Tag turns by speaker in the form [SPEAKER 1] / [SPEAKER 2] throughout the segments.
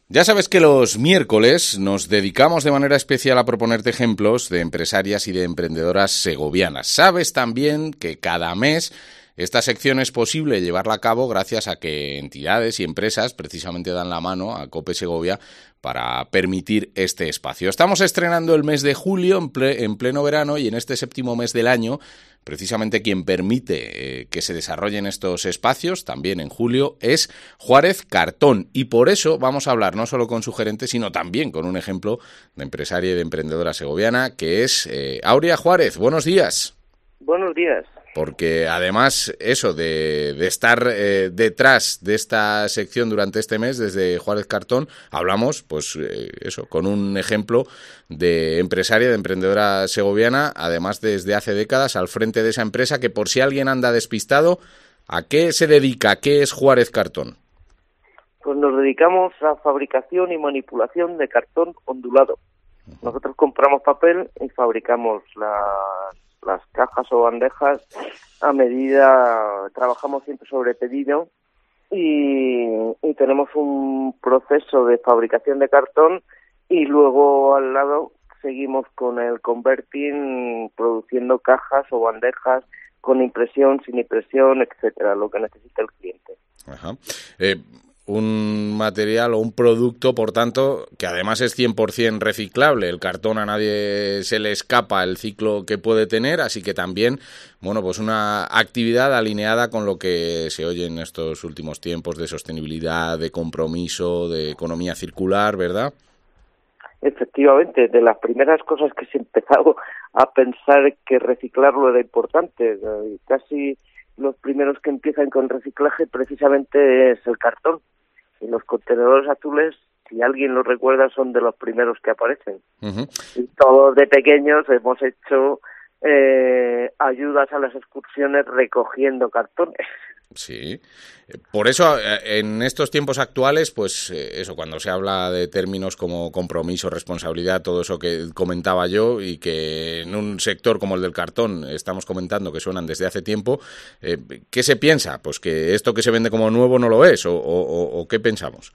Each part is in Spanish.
[SPEAKER 1] Ya sabes que los miércoles nos dedicamos de manera especial a proponerte ejemplos de empresarias y de emprendedoras segovianas. Sabes también que cada mes esta sección es posible llevarla a cabo gracias a que entidades y empresas precisamente dan la mano a COPE Segovia para permitir este espacio. Estamos estrenando el mes de julio en pleno verano y en este séptimo mes del año, precisamente quien permite que se desarrollen estos espacios, también en julio, es Juárez Cartón. Y por eso vamos a hablar no solo con su gerente, sino también con un ejemplo de empresaria y de emprendedora segoviana, que es Aurea Juárez. Buenos días.
[SPEAKER 2] Buenos días.
[SPEAKER 1] Porque además eso de estar detrás de esta sección durante este mes, desde Juárez Cartón, hablamos pues eso con un ejemplo de empresaria, de emprendedora segoviana, además desde hace décadas al frente de esa empresa que, por si alguien anda despistado, ¿a qué se dedica? ¿Qué es Juárez Cartón?
[SPEAKER 2] Pues nos dedicamos a fabricación y manipulación de cartón ondulado. Nosotros compramos papel y fabricamos las cajas o bandejas a medida, trabajamos siempre sobre pedido y tenemos un proceso de fabricación de cartón y luego al lado seguimos con el converting, produciendo cajas o bandejas con impresión, sin impresión, etcétera, lo que necesita el cliente.
[SPEAKER 1] Ajá. Un material o un producto, por tanto, que además es 100% reciclable. El cartón a nadie se le escapa el ciclo que puede tener, así que también, bueno, pues una actividad alineada con lo que se oye en estos últimos tiempos de sostenibilidad, de compromiso, de economía circular, ¿verdad?
[SPEAKER 2] Efectivamente, de las primeras cosas que se ha empezado a pensar que reciclarlo era importante, casi los primeros que empiezan con reciclaje precisamente es el cartón. Y los contenedores azules, si alguien los recuerda, son de los primeros que aparecen. Uh-huh. Y todos de pequeños hemos hecho ayudas a las excursiones recogiendo cartones.
[SPEAKER 1] Sí, por eso en estos tiempos actuales, pues eso, cuando se habla de términos como compromiso, responsabilidad, todo eso que comentaba yo y que en un sector como el del cartón estamos comentando que suenan desde hace tiempo, ¿qué se piensa? Pues que esto que se vende como nuevo no lo es, o ¿qué pensamos?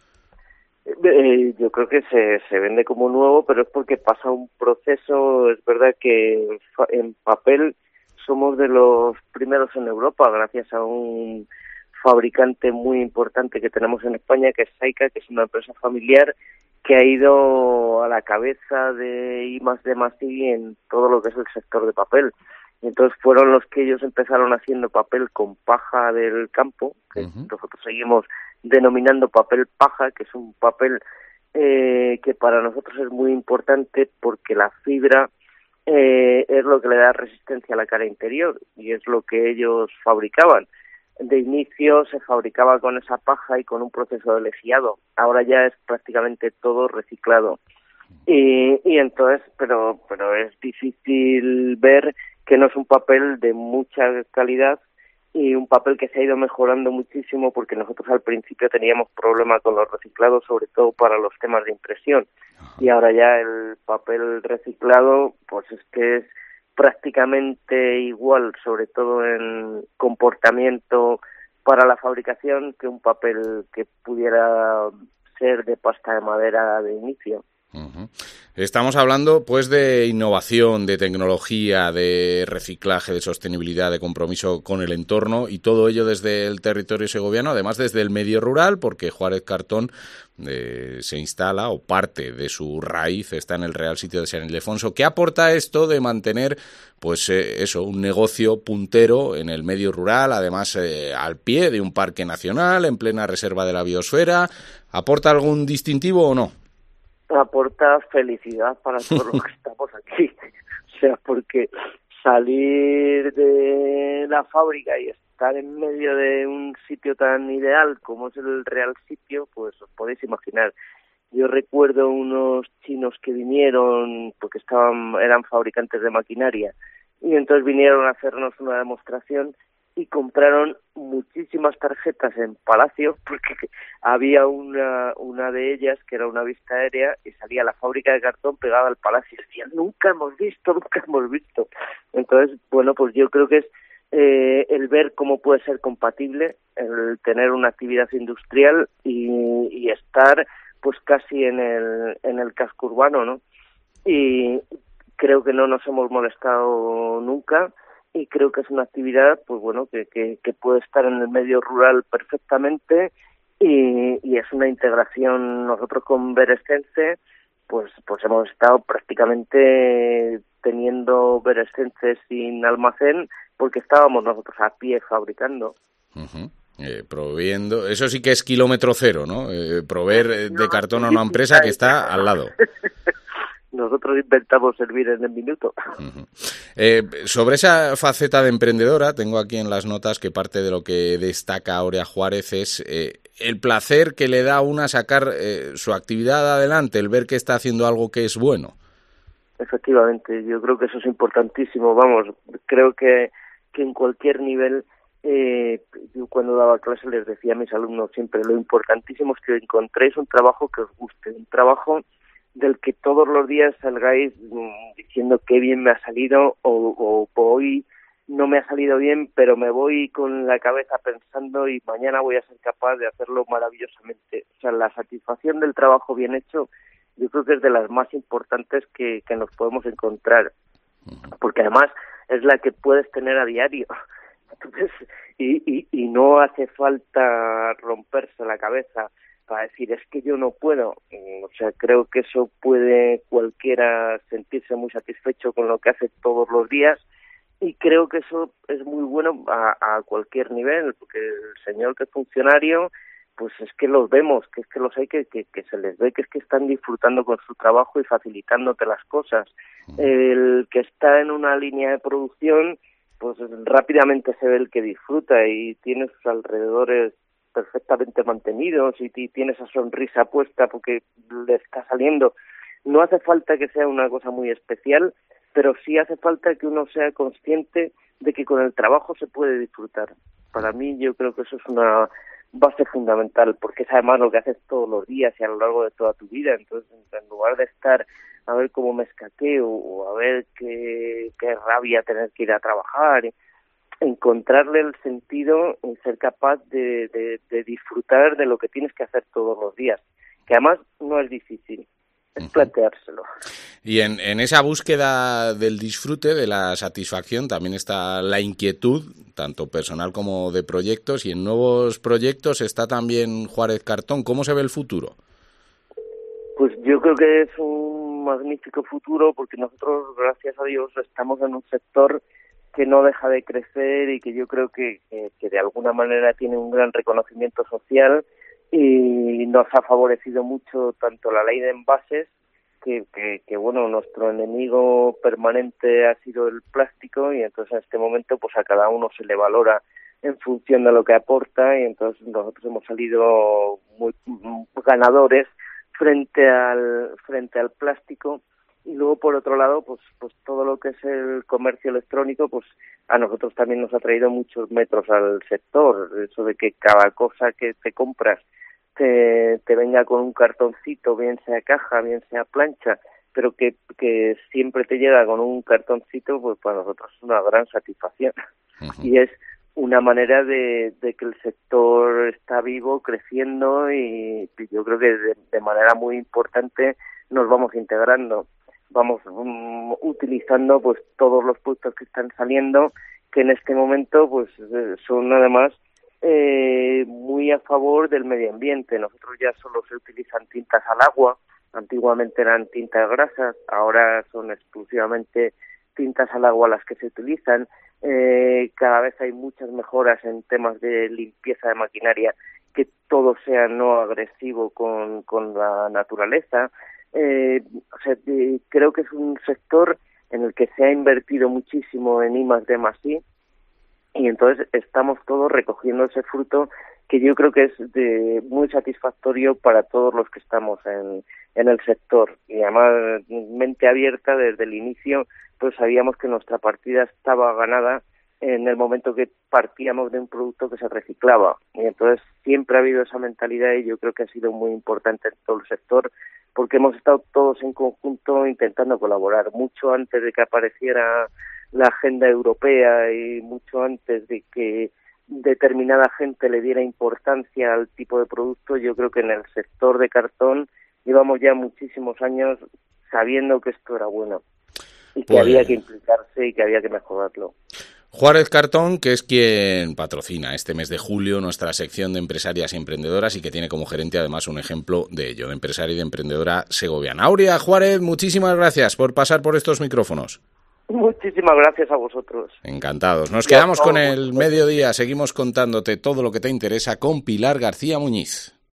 [SPEAKER 2] Yo creo que se vende como nuevo, pero es porque pasa un proceso. Es verdad que en papel somos de los primeros en Europa, gracias a un fabricante muy importante que tenemos en España, que es Saika, que es una empresa familiar que ha ido a la cabeza de I+D+I en todo lo que es el sector de papel. Y entonces fueron los que ellos empezaron haciendo papel con paja del campo, que nosotros seguimos denominando papel paja, que es un papel que para nosotros es muy importante porque la fibra es lo que le da resistencia a la cara interior y es lo que ellos fabricaban. De inicio se fabricaba con esa paja y con un proceso de lefiado. Ahora ya es prácticamente todo reciclado. Y entonces, pero es difícil ver que no es un papel de mucha calidad y un papel que se ha ido mejorando muchísimo porque nosotros al principio teníamos problemas con los reciclados, sobre todo para los temas de impresión. Y ahora ya el papel reciclado, pues es que es prácticamente igual, sobre todo en comportamiento para la fabricación, que un papel que pudiera ser de pasta de madera de inicio.
[SPEAKER 1] Uh-huh. Estamos hablando pues de innovación, de tecnología, de reciclaje, de sostenibilidad, de compromiso con el entorno y todo ello desde el territorio segoviano, además desde el medio rural, porque Juárez Cartón se instala o parte de su raíz está en el Real Sitio de San Ildefonso. ¿Qué aporta esto de mantener pues eso, un negocio puntero en el medio rural, además al pie de un parque nacional, en plena reserva de la biosfera? ¿Aporta algún distintivo o no?
[SPEAKER 2] Aporta felicidad para todos los que estamos aquí. O sea, porque salir de la fábrica y estar en medio de un sitio tan ideal como es el Real Sitio, pues os podéis imaginar. Yo recuerdo unos chinos que vinieron, porque eran fabricantes de maquinaria, y entonces vinieron a hacernos una demostración y compraron muchísimas tarjetas en Palacio porque había una de ellas que era una vista aérea y salía la fábrica de cartón pegada al Palacio y decían, nunca hemos visto. Entonces, bueno, pues yo creo que es el ver cómo puede ser compatible el tener una actividad industrial y estar pues casi en el casco urbano, ¿no? Y creo que no nos hemos molestado nunca, y creo que es una actividad, pues bueno, que puede estar en el medio rural perfectamente, y es una integración. Nosotros con Berescense pues hemos estado prácticamente teniendo Berescense sin almacén, porque estábamos nosotros a pie fabricando.
[SPEAKER 1] Uh-huh. Proveyendo, eso sí que es kilómetro cero, ¿no? Proveer de cartón a una empresa que está al lado.
[SPEAKER 2] Nosotros inventamos servir en el minuto.
[SPEAKER 1] Uh-huh. Sobre esa faceta de emprendedora, tengo aquí en las notas que parte de lo que destaca Aurea Juárez es el placer que le da a una sacar su actividad adelante, el ver que está haciendo algo que es bueno.
[SPEAKER 2] Efectivamente, yo creo que eso es importantísimo. Vamos, creo que en cualquier nivel, yo cuando daba clases les decía a mis alumnos siempre, lo importantísimo es que encontréis un trabajo que os guste, un trabajo del que todos los días salgáis diciendo qué bien me ha salido, o hoy no me ha salido bien, pero me voy con la cabeza pensando y mañana voy a ser capaz de hacerlo maravillosamente. O sea, la satisfacción del trabajo bien hecho, yo creo que es de las más importantes que nos podemos encontrar, porque además es la que puedes tener a diario. Entonces, y no hace falta romperse la cabeza para decir, es que yo no puedo. O sea, creo que eso puede cualquiera sentirse muy satisfecho con lo que hace todos los días, y creo que eso es muy bueno a cualquier nivel, porque el señor que es funcionario, pues es que los vemos, que es que los hay que se les ve que es que están disfrutando con su trabajo y facilitándote las cosas. El que está en una línea de producción, pues rápidamente se ve el que disfruta y tiene sus alrededores perfectamente mantenidos y tiene esa sonrisa puesta porque le está saliendo. No hace falta que sea una cosa muy especial, pero sí hace falta que uno sea consciente de que con el trabajo se puede disfrutar. Para mí yo creo que eso es una base fundamental, porque es además lo que haces todos los días y a lo largo de toda tu vida. Entonces, en lugar de estar a ver cómo me escaqueo o a ver qué rabia tener que ir a trabajar, encontrarle el sentido y ser capaz de disfrutar de lo que tienes que hacer todos los días, que además no es difícil, es planteárselo.
[SPEAKER 1] Y en esa búsqueda del disfrute, de la satisfacción, también está la inquietud, tanto personal como de proyectos, y en nuevos proyectos está también Juárez Cartón. ¿Cómo se ve el futuro?
[SPEAKER 2] Pues yo creo que es un magnífico futuro, porque nosotros, gracias a Dios, estamos en un sector que no deja de crecer y que yo creo que de alguna manera tiene un gran reconocimiento social, y nos ha favorecido mucho tanto la ley de envases, que bueno, nuestro enemigo permanente ha sido el plástico, y entonces en este momento pues a cada uno se le valora en función de lo que aporta, y entonces nosotros hemos salido muy ganadores frente al plástico. Y luego, por otro lado, pues todo lo que es el comercio electrónico, pues a nosotros también nos ha traído muchos metros al sector. Eso de que cada cosa que te compras te venga con un cartoncito, bien sea caja, bien sea plancha, pero que siempre te llega con un cartoncito, pues para nosotros es una gran satisfacción. Uh-huh. Y es una manera de que el sector está vivo, creciendo, y yo creo que de manera muy importante nos vamos integrando. Vamos utilizando pues todos los productos que están saliendo, que en este momento pues son además muy a favor del medio ambiente. Nosotros ya solo se utilizan tintas al agua, antiguamente eran tintas grasas, ahora son exclusivamente tintas al agua las que se utilizan. Cada vez hay muchas mejoras en temas de limpieza de maquinaria, que todo sea no agresivo con la naturaleza. Creo que es un sector en el que se ha invertido muchísimo en I+D+I, y entonces estamos todos recogiendo ese fruto, que yo creo que es muy satisfactorio para todos los que estamos en el sector. Y además, mente abierta desde el inicio, pues sabíamos que nuestra partida estaba ganada en el momento que partíamos de un producto que se reciclaba, y entonces siempre ha habido esa mentalidad, y yo creo que ha sido muy importante en todo el sector, porque hemos estado todos en conjunto intentando colaborar, mucho antes de que apareciera la agenda europea y mucho antes de que determinada gente le diera importancia al tipo de producto. Yo creo que en el sector de cartón llevamos ya muchísimos años sabiendo que esto era bueno y que había que implicarse y que había que mejorarlo.
[SPEAKER 1] Juárez Cartón, que es quien patrocina este mes de julio nuestra sección de empresarias y emprendedoras y que tiene como gerente además un ejemplo de ello, de empresaria y de emprendedora segoviana. Aurea, Juárez, muchísimas gracias por pasar por estos micrófonos.
[SPEAKER 2] Muchísimas gracias a vosotros.
[SPEAKER 1] Encantados. Nos quedamos con el mediodía. Seguimos contándote todo lo que te interesa con Pilar García Muñiz.